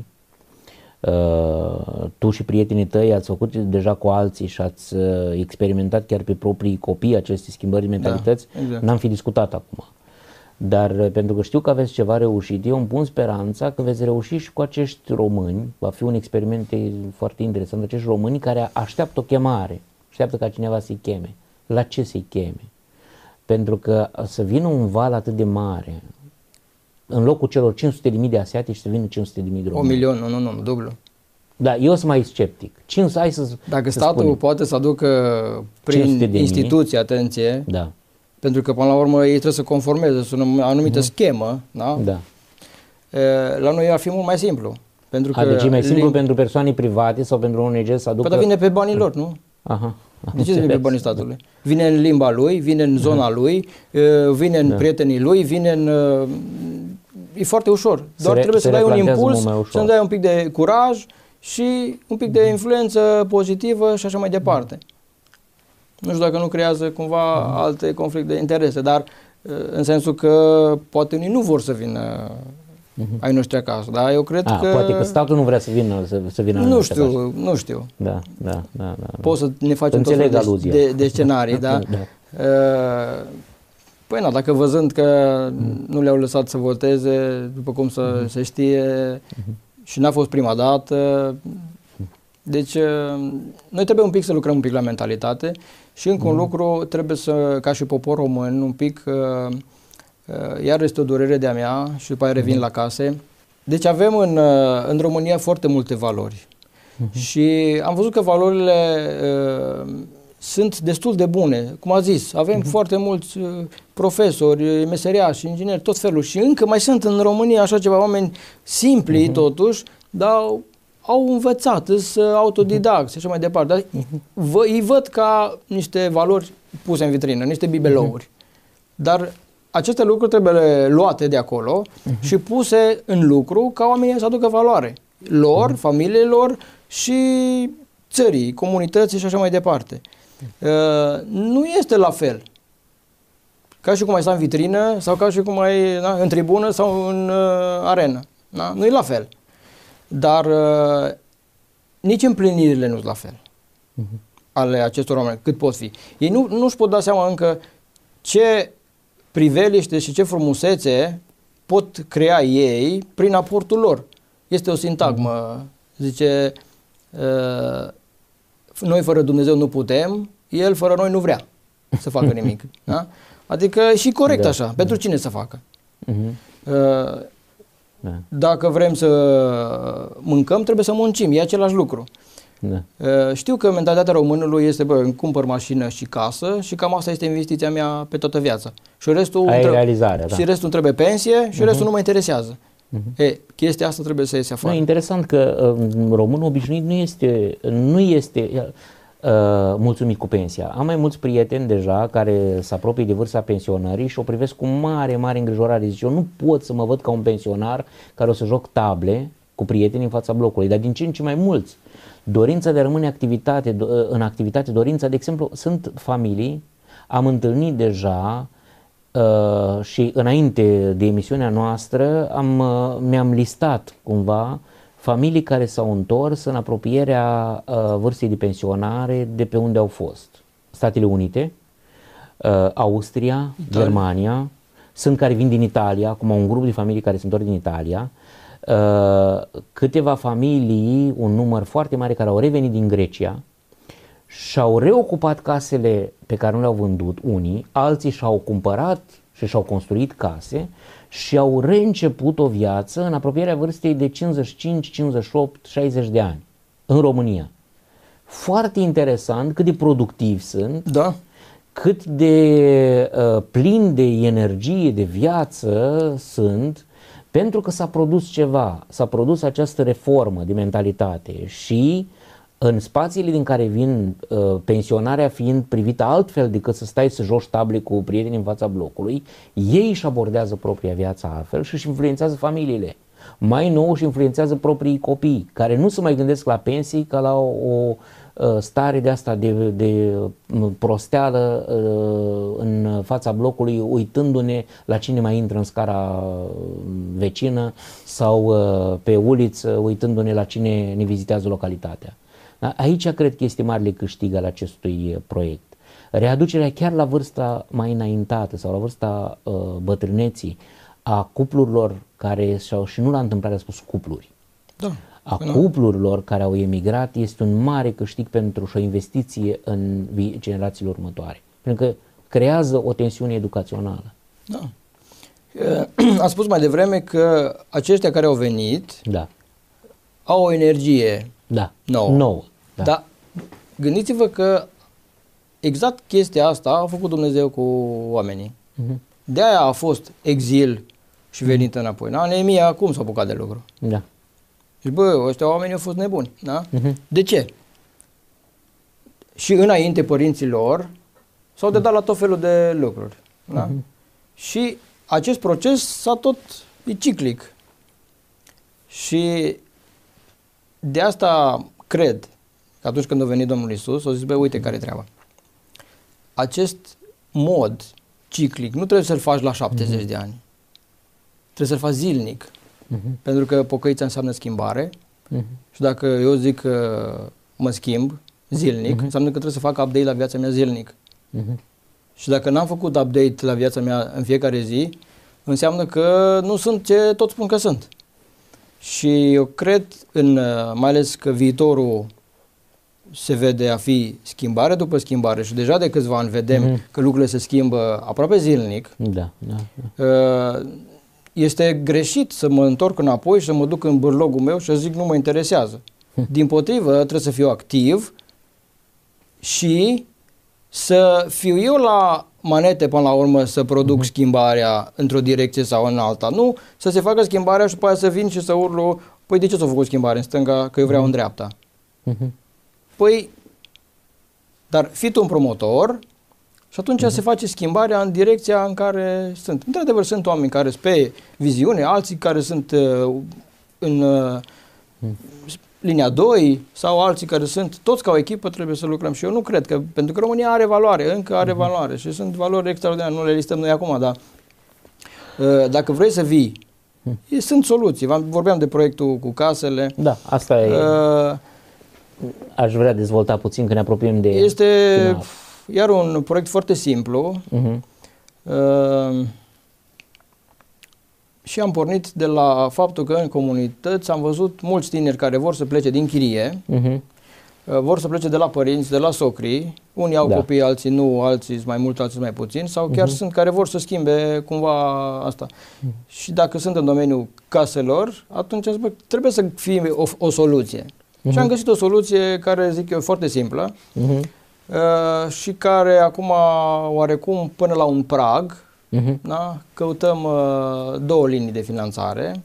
tu și prietenii tăi ați făcut deja cu alții și ați experimentat chiar pe proprii copii aceste schimbări de mentalități, exact. N-am fi discutat acum. Dar pentru că știu că aveți ceva reușit, eu îmi pun speranța că veți reuși și cu acești români. Va fi un experiment foarte interesant. Acești români care așteaptă o chemare, așteaptă ca cineva să-i cheme. La ce să-i cheme? Pentru că să vină un val atât de mare, în locul celor 500.000 de asiatici să vină 500.000 de români. 1 milion, nu, dublu. Da, eu sunt mai sceptic. Dacă statul poate să aducă prin instituție, atenție, da. Pentru că până la urmă ei trebuie să conformeze, să o anumită schemă, da? Da. La noi ar fi mult mai simplu. Pentru că deci e mai simplu pentru persoane private sau pentru ONG să aducă... Păi vine pe banii lor, nu? Aha. De ce vine pe banii statului? Vine în limba lui, vine în zona lui, vine în prietenii lui, vine în... E foarte ușor. Doar trebuie să dai un impuls, să dai un pic de curaj și un pic de influență pozitivă și așa mai departe. Nu știu dacă nu creează cumva alte conflicte de interese, dar în sensul că poate unii nu vor să vină ai noștri acasă, da? Eu cred că... Poate că statul nu vrea să vină Nu știu. Da. Poți să ne facem tot felul de scenarii, da? Păi na, dacă văzând că nu le-au lăsat să voteze, după cum se știe, și n-a fost prima dată, deci noi trebuie un pic să lucrăm un pic la mentalitate și încă un lucru trebuie să, ca și popor român, un pic, iar este o durere de-a mea și după aia revin la case. Deci avem în România foarte multe valori și am văzut că valorile sunt destul de bune. Cum a zis, avem foarte mulți profesori, meseriași, ingineri, tot felul și încă mai sunt în România așa ceva oameni simpli totuși, dar au învățat, sunt autodidacți și așa mai departe. Dar îi văd ca niște valori puse în vitrină, niște bibelouri. Dar aceste lucruri trebuie luate de acolo și puse în lucru ca oamenii să aducă valoare lor, familiilor și țării, comunității și așa mai departe. Nu este la fel ca și cum ai sta în vitrină sau ca și cum ai în tribună sau în arenă. Da? Nu e la fel. Dar nici împlinirile nu sunt la fel ale acestor oameni, cât pot fi. Ei nu își pot da seama încă ce priveliște și ce frumusețe pot crea ei prin aportul lor. Este o sintagmă, zice, noi fără Dumnezeu nu putem, El fără noi nu vrea să facă nimic. Da? Adică și corect așa, pentru cine să facă? Dacă vrem să mâncăm, trebuie să muncim, e același lucru. Știu că mentalitatea românului este, îmi cumpăr mașină și casă și cam asta este investiția mea pe toată viața. Și restul, și restul trebuie pensie și restul nu mă interesează. Chestia asta trebuie să iese afară. E interesant că românul obișnuit nu este mulțumit cu pensia. Am mai mulți prieteni deja care se apropie de vârsta pensionării și o privesc cu mare, mare îngrijorare. Zice, eu nu pot să mă văd ca un pensionar care o să joc table cu prietenii în fața blocului, dar din ce în ce mai mulți. Dorința de a rămâne în activitate, dorința, de exemplu, sunt familii, am întâlnit deja și înainte de emisiunea noastră mi-am listat cumva familii care s-au întors în apropierea vârstei de pensionare de pe unde au fost. Statele Unite, Austria, Germania, sunt care vin din Italia, acum un grup de familii care se întorc din Italia, câteva familii, un număr foarte mare care au revenit din Grecia și-au reocupat casele pe care nu le-au vândut unii, alții și-au cumpărat și și-au construit case și au reînceput o viață în apropierea vârstei de 55, 58, 60 de ani în România. Foarte interesant cât de productivi sunt, Da. cât de plini de energie, de viață sunt, pentru că s-a produs ceva, s-a produs această reformă de mentalitate și în spațiile din care vin, pensionarea fiind privită altfel decât să stai să joci table cu prietenii în fața blocului, ei își abordează propria viață altfel și își influențează familiile. Mai nou își influențează proprii copii, care nu se mai gândesc la pensii ca la o stare de asta de prosteală în fața blocului, uitându-ne la cine mai intră în scara vecină sau pe uliță, uitându-ne la cine ne vizitează localitatea. Da? Aici cred că este marele câștig al acestui proiect. Readucerea chiar la vârsta mai înaintată sau la vârsta bătrâneții a cuplurilor care și nu la întâmplare a spus cupluri. Da. A cuplurilor care au emigrat este un mare câștig pentru și o investiție în generațiile următoare. Pentru că creează o tensiune educațională. Da. Am spus mai devreme că aceștia care au venit au o energie nouă. Da. Dar gândiți-vă că exact chestia asta a făcut Dumnezeu cu oamenii. De-aia a fost exil și venit înapoi. Da? Neemia cum s-a apucat de lucru? Da. Și bă, ăștia oameni au fost nebuni. Da? De ce? Și înainte părinții lor s-au dedat la tot felul de lucruri. Da? Și acest proces e ciclic. Și de asta cred că atunci când a venit Domnul Iisus, o zis, bă, uite care e treaba. Acest mod ciclic nu trebuie să-l faci la 70 de ani. Trebuie să-l faci zilnic. Pentru că pocăița înseamnă schimbare. Și dacă eu zic că mă schimb zilnic, înseamnă că trebuie să fac update la viața mea zilnic. Și dacă n-am făcut update la viața mea în fiecare zi, înseamnă că nu sunt ce toți spun că sunt. Și eu cred, mai ales că viitorul se vede a fi schimbare după schimbare și deja de câțiva ani vedem că lucrurile se schimbă aproape zilnic. Este greșit să mă întorc înapoi și să mă duc în bârlogul meu și să zic nu mă interesează. Dimpotrivă, trebuie să fiu activ și să fiu eu la manete până la urmă să produc schimbarea într-o direcție sau în alta. Nu să se facă schimbarea și după aia să vin și să urlu, păi de ce s-a făcut schimbare în stânga? Că eu vreau în dreapta. Păi, dar fii tu un promotor și atunci se face schimbarea în direcția în care sunt. Într-adevăr, sunt oameni care sunt pe viziune, alții care sunt în linia 2 sau alții care sunt, toți ca o echipă trebuie să lucrăm și eu nu cred că, pentru că România are valoare, încă are valoare și sunt valori extraordinare, nu le listăm noi acum, dar dacă vrei să vii, sunt soluții. Vorbeam de proiectul cu casele. Da, asta e. Aș vrea dezvolta puțin că ne apropiem de este iar un proiect foarte simplu. Și am pornit de la faptul că în comunități am văzut mulți tineri care vor să plece din chirie, vor să plece de la părinți, de la socrii, unii au copii, alții nu, alții sunt mai mult, alții mai puțin, sau chiar sunt care vor să schimbe cumva asta. Și dacă sunt în domeniul caselor, atunci trebuie să fie o soluție. Și am găsit o soluție care, zic eu, foarte simplă și care acum oarecum până la un prag, da? Căutăm 2 linii de finanțare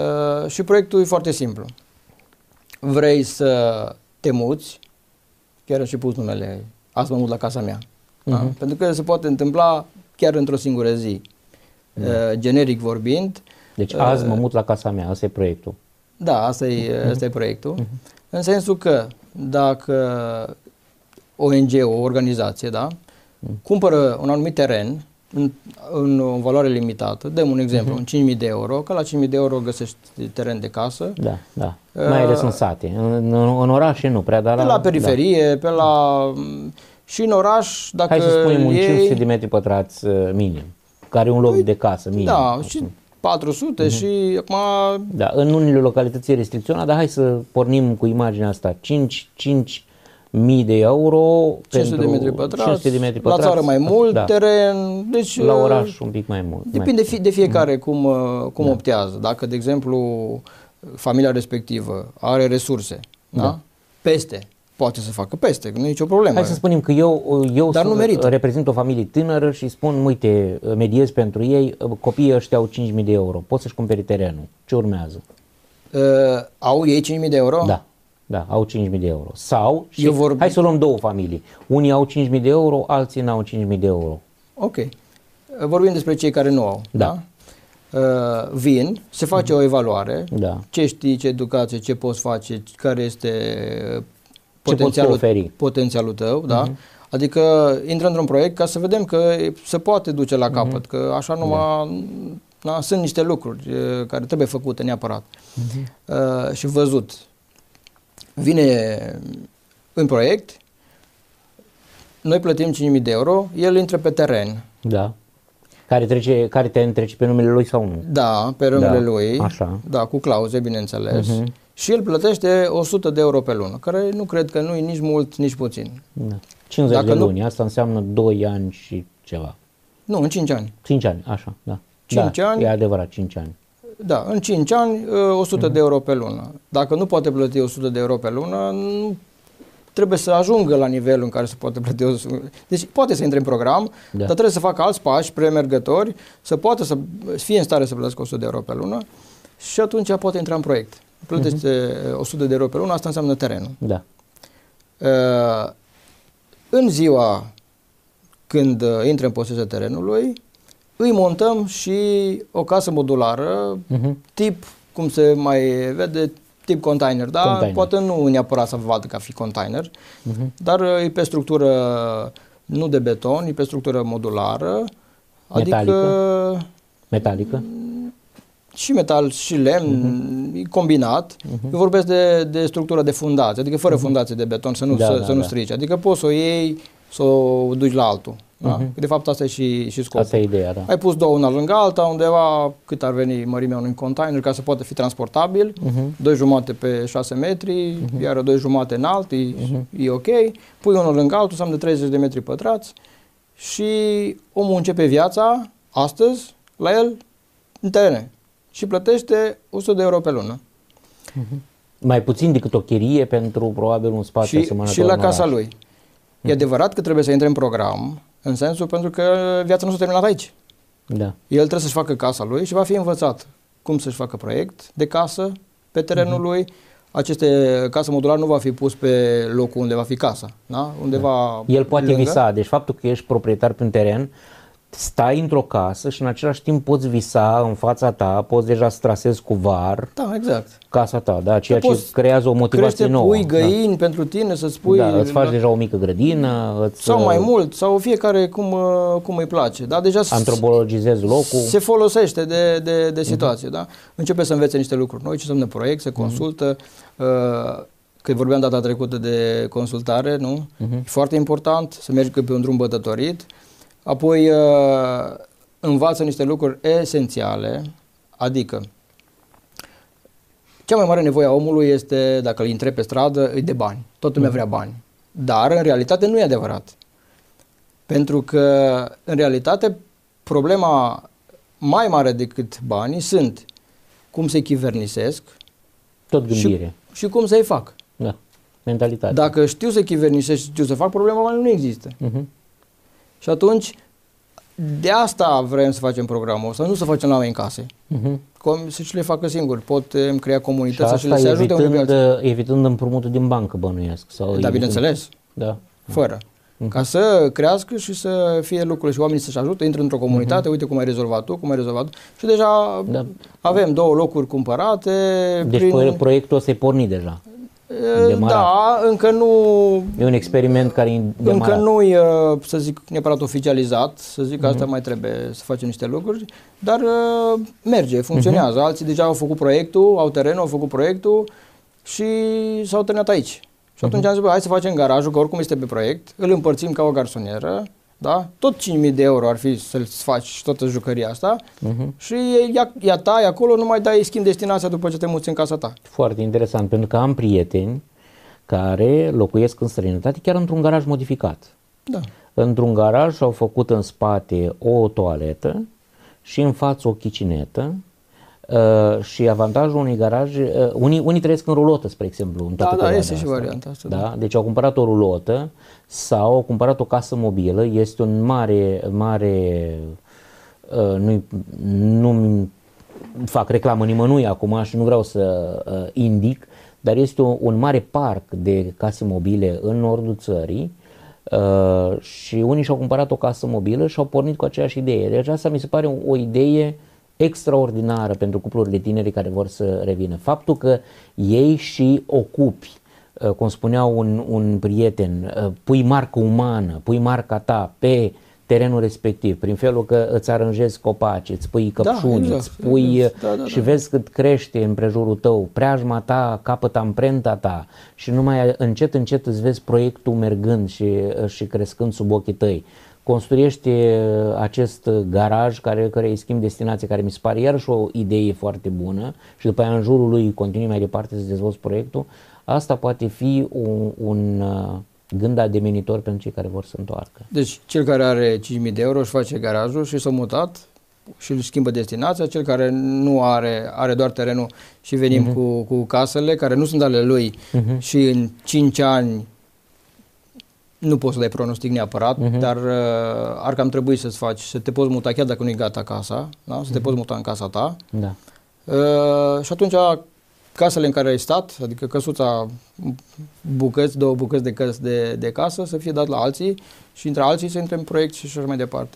și proiectul e foarte simplu. Vrei să te muți, chiar și pus numele, azi mă mut la casa mea. Da? Pentru că se poate întâmpla chiar într-o singură zi. Generic vorbind. Deci azi mă mut la casa mea, asta e proiectul. Da, asta e proiectul. În sensul că dacă ONG, o organizație, da, cumpără un anumit teren în o valoare limitată, dăm un exemplu, în 5.000 de euro, că la 5.000 de euro găsești teren de casă. Da, da. Mai ales în sate. În orașe nu prea, dar pe la periferie, pe la... Și în oraș, dacă hai să spunem un 500 de metri pătrați minim, care e un loc de casă minim. Da, și 400 și acum... Da, în unele localități e restricționat, dar hai să pornim cu imaginea asta. 5.000 de euro 500 pentru de metri pătrați, 500 de metri pătrați. La țară mai mult, da. Teren, deci... La oraș un pic mai mult. Depinde de fiecare cum optează. Dacă, de exemplu, familia respectivă are resurse, da? Peste, poate să facă peste, nu e nicio problemă. Hai să spunem că eu reprezint o familie tânără și spun, uite, mediez pentru ei, copiii ăștia au 5.000 de euro, pot să-și cumpere terenul. Ce urmează? Au ei 5.000 de euro? Da. Da, au 5.000 de euro. Sau, hai să luăm două familii. Unii au 5.000 de euro, alții n-au 5.000 de euro. Ok. Vorbim despre cei care nu au. Da. Vin, se face o evaluare. Da. Ce știi, ce educație, ce poți face, care este potențialul tău. Da? Adică intră într-un proiect ca să vedem că se poate duce la capăt, că așa numai... Da, sunt niște lucruri care trebuie făcute neapărat și văzut. Vine în proiect, noi plătim 5.000 de euro, el intră pe teren. Da. Care teren trece pe numele lui sau nu? Da, pe numele lui. Așa. Da, cu clauze, bineînțeles. Și el plătește 100 de euro pe lună, care nu cred că nu e nici mult, nici puțin. Da. 50 de luni, asta înseamnă 2 ani și ceva. Nu, în 5 ani. 5 ani, așa, da. 5 ani. E adevărat, 5 ani. Da, în 5 ani, 100 de euro pe lună. Dacă nu poate plăti 100 de euro pe lună, nu trebuie să ajungă la nivelul în care se poate plăti 100. Deci poate să intre în program, dar trebuie să facă alți pași premergători, să poată să fie în stare să plătească 100 de euro pe lună și atunci poate intra în proiect. Plătește 100 de euro pe lună, asta înseamnă terenul. Da. În ziua când intră în posesia terenului, îi montăm și o casă modulară, tip, cum se mai vede, tip container, da? Container. Poate nu neapărat să vadă ca fi container, dar e pe structură nu de beton, e pe structură modulară, metalică. Adică și metal și lemn, e combinat. Eu vorbesc de structură de fundație, adică fără fundație de beton, să nu strice. Adică poți să o iei, să o duci la altul. Da? De fapt asta e și scopul. Asta e ideea, da. Ai pus două una lângă alta, undeva cât ar veni mărimea unui container ca să poată fi transportabil, 2,5 pe 6 metri, iar 2,5 înalt, e ok. Pui unul lângă altul, înseamnă 30 de metri pătrați și omul începe viața astăzi la el în teren și plătește 100 de euro pe lună. Mai puțin decât o chirie pentru probabil un spațiu asemănător. Și la casa lui. E adevărat că trebuie să intre în program, în sensul pentru că viața nu s-a terminat aici. Da. El trebuie să-și facă casa lui și va fi învățat cum să-și facă proiect de casă pe terenul lui. Aceste casă modulară nu va fi pus pe locul unde va fi casa. Da? Undeva el poate lângă. visa, deci faptul că ești proprietar pe un teren, stai într-o casă și în același timp poți visa în fața ta, poți deja să trasezi cu var. Da, exact. Casa ta, da, ceea ce creează o motivație nouă. Pui găini pentru tine, să-ți pui... Da, îți faci deja o mică grădină. Sau mai mult, sau fiecare cum îi place. Da? Deja antropologizezi locul. Se folosește de situație. Da? Începe să învețe niște lucruri noi, ce înseamnă proiect, se consultă. Când vorbeam data trecută de consultare, nu? E foarte important să mergi pe un drum bătătorit. Apoi învață niște lucruri esențiale, adică cea mai mare nevoie a omului este, dacă îl întrebi pe stradă, e de bani. Toată lumea vrea bani. Dar, în realitate, nu e adevărat. Pentru că, în realitate, problema mai mare decât banii sunt cum se chivernisesc tot gândire. Și cum să-i fac. Da, mentalitate. Dacă știu să chivernisesc și știu să fac, problema mai nu există. Și atunci, de asta vrem să facem programul ăsta, nu să facem la oameni în case. Să le facă singuri. Putem crea comunități și le se ajute unii pe alții. Evitând împrumutul din bancă, bănuiesc. Da, bineînțeles. Da. Fără. Ca să crească și să fie lucrurile și oamenii să-și ajute, intră într-o comunitate, uite cum ai rezolvat tu, cum ai rezolvat tu. Și deja avem 2 locuri cumpărate. Deci proiectul ăsta e pornit deja. Da, încă nu... E un experiment care e demarat. Încă nu e, să zic, neapărat oficializat, să zic că asta mai trebuie să facem niște lucruri, dar merge, funcționează. Alții deja au făcut proiectul, au terenul, au făcut proiectul și s-au terminat aici. Și atunci am zis, hai să facem garajul, că oricum este pe proiect, îl împărțim ca o garsonieră, da? Tot 5.000 de euro ar fi să-l faci toată jucăria asta și ea ta, acolo, nu mai dai schimb destinația după ce te muți în casa ta. Foarte interesant, pentru că am prieteni care locuiesc în străinătate chiar într-un garaj modificat. Da. Într-un garaj au făcut în spate o toaletă și în față o chicinetă. Și avantajul unui garaj, unii trăiesc în rulotă, spre exemplu, în toată perioada este și varianta asta. Da? Deci au cumpărat o rulotă sau au cumpărat o casă mobilă, este un mare nu fac reclamă nimănui acum și nu vreau să indic, dar este un mare parc de case mobile în nordul țării și unii și-au cumpărat o casă mobilă și au pornit cu aceeași idee. Deci asta mi se pare o idee extraordinară pentru cuplurile tinere care vor să revină. Faptul că ei și ocupi, cum spunea un prieten, pui marcă umană, pui marca ta pe terenul respectiv, prin felul că îți aranjezi copaci, îți pui căpșuni, îți pui și vezi cât crește împrejurul tău, preajma ta capătă amprenta ta și numai încet îți vezi proiectul mergând și crescând sub ochii tăi. Construiește acest garaj care îi schimb destinație, care mi se pare iarăși o idee foarte bună și după aia în jurul lui continui mai departe să dezvolți proiectul. Asta poate fi un gând ademenitor pentru cei care vor să întoarcă. Deci cel care are 5.000 de euro își face garajul și s-a mutat și își schimbă destinația, cel care nu are doar terenul și venim cu casele care nu sunt ale lui și în 5 ani nu poți să dai pronostic neapărat, dar ar cam trebui să-ți faci, să te poți muta chiar dacă nu e gata casa, da? Să te poți muta în casa ta. Da. Și atunci casele în care ai stat, adică căsuța, două bucăți de casă, să fie dat la alții și între alții să intre în proiect și așa mai departe.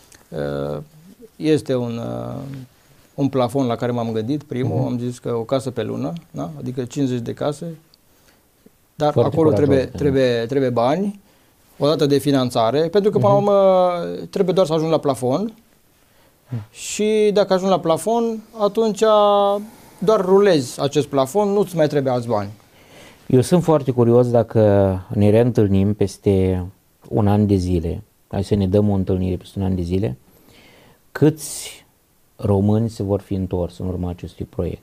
Este un plafon la care m-am gândit, primul, am zis că o casă pe lună, da? Adică 50 de case, dar foarte acolo trebuie bani, o dată de finanțare, pentru că până la urmă trebuie doar să ajung la plafon și dacă ajung la plafon, atunci doar rulezi acest plafon, nu-ți mai trebuie alți bani. Eu sunt foarte curios dacă ne reîntâlnim peste un an de zile, hai să ne dăm o întâlnire peste un an de zile, câți români se vor fi întors în urma acestui proiect.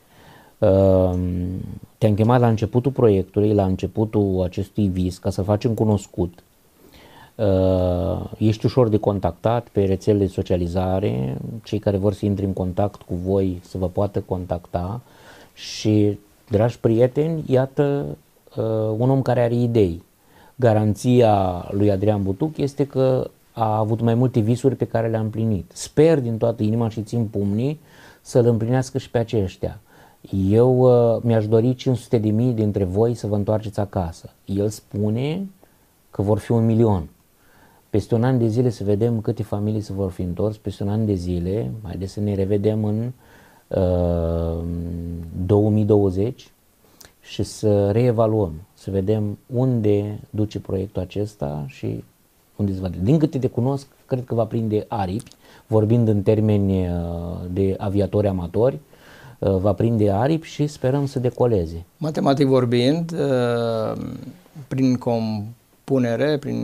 Te-am chemat la începutul proiectului, la începutul acestui vis, ca să facem cunoscut. Ești ușor de contactat pe rețelele de socializare, cei care vor să intre în contact cu voi să vă poată contacta și, dragi prieteni, iată un om care are idei. Garanția lui Adrian Butuc este că a avut mai multe visuri pe care le-a împlinit. Sper din toată inima și țin pumnii să-l împlinească și pe aceștia. Eu mi-aș dori 500.000 dintre voi să vă întoarceți acasă. El spune că vor fi 1.000.000. Peste un an de zile să vedem câte familii se vor fi întors, peste un an de zile, haideți să ne revedem în 2020 și să reevaluăm, să vedem unde duce proiectul acesta și unde se va. Din câte te cunosc, cred că va prinde aripi, vorbind în termeni de aviatori amatori, va prinde aripi și sperăm să decoleze. Matematic vorbind, prin compunere, prin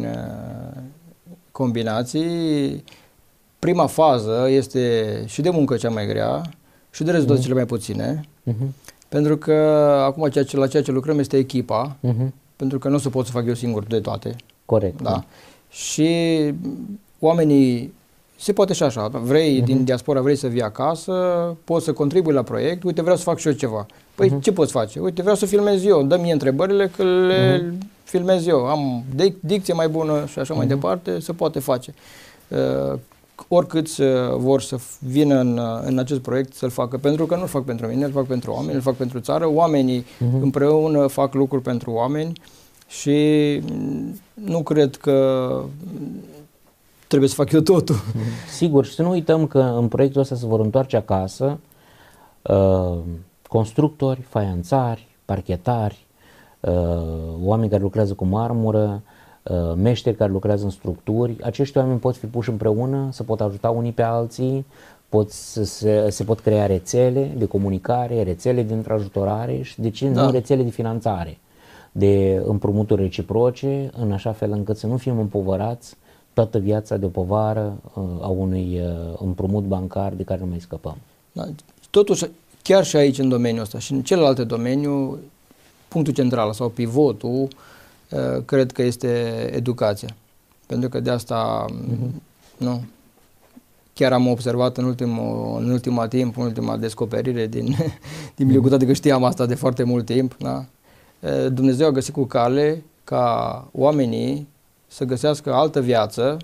combinații, prima fază este și de muncă cea mai grea și de rezultate cele mai puține, pentru că acum la ceea ce lucrăm este echipa, pentru că nu o să pot să fac eu singur de toate. Corect. Da. Și oamenii, se poate și așa, vrei din diaspora, vrei să vii acasă, poți să contribui la proiect, uite, vreau să fac și eu ceva. Păi ce poți face? Uite, vreau să filmez eu, dă mie întrebările că le filmez eu, am dicție mai bună și așa mai departe, se poate face. Oricâți vor să vină în acest proiect să-l facă, pentru că nu-l fac pentru mine, îl fac pentru oameni, îl fac pentru țară, oamenii împreună fac lucruri pentru oameni Și nu cred că trebuie să fac eu totul. Sigur, și să nu uităm că în proiectul ăsta se vor întoarce acasă constructori, faianțari, parchetari, oameni care lucrează cu marmură, meșteri care lucrează în structuri. Acești oameni pot fi puși împreună, se pot ajuta unii pe alții, se pot crea rețele de comunicare, rețele de întrajutorare și de ce nu rețele de finanțare, de împrumuturi reciproce, în așa fel încât să nu fim împovărați toată viața de o povară a unui împrumut bancar de care nu mai scăpăm. Da, totuși, chiar și aici în domeniul ăsta și în celelalte domeniu, punctul central sau pivotul, cred că este educația. Pentru că de asta, nu, chiar am observat în ultima descoperire din Bibliu, cu toate că știam asta de foarte mult timp, da? Dumnezeu a găsit cu cale ca oamenii să găsească altă viață.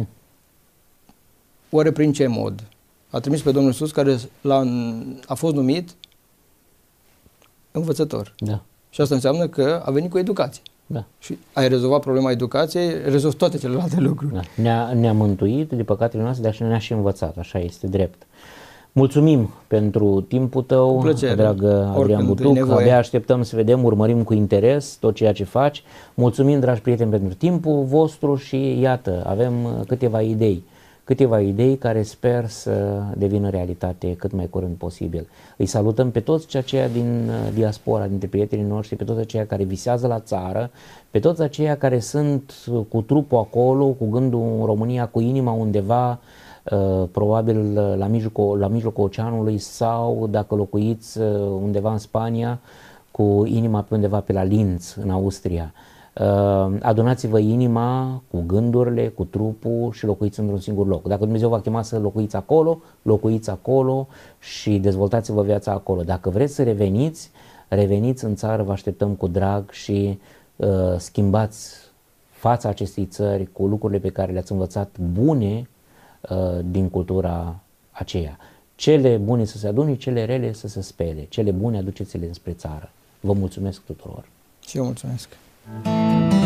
Oare prin ce mod? A trimis pe Domnul Iisus, care a fost numit învățător. Da. Și asta înseamnă că a venit cu educație. Da. Și ai rezolvat problema educației, rezolvi toate celelalte lucruri. Da. Ne-a mântuit de păcatele noastre, dar și ne-a și învățat, așa este drept. Mulțumim pentru timpul tău, plăcere, dragă Adrian Butuc. Abia așteptăm să vedem, urmărim cu interes tot ceea ce faci. Mulțumim, dragi prieteni, pentru timpul vostru și iată, avem câteva idei care sper să devină realitate cât mai curând posibil. Îi salutăm pe toți aceia din diaspora, dintre prietenii noștri, pe toți aceia care visează la țară, pe toți aceia care sunt cu trupul acolo, cu gândul în România, cu inima undeva, probabil la mijlocul oceanului, sau dacă locuiți undeva în Spania, cu inima pe undeva pe la Linz, în Austria. Adunați-vă inima cu gândurile, cu trupul și locuiți într-un singur loc. Dacă Dumnezeu v-a chemat să locuiți acolo și dezvoltați-vă viața acolo. Dacă vreți să reveniți în țară, vă așteptăm cu drag și schimbați fața acestei țări cu lucrurile pe care le-ați învățat bune din cultura aceea. Cele bune să se adune, cele rele să se spele. Cele bune aduceți-le spre țară. Vă mulțumesc tuturor. Și eu mulțumesc.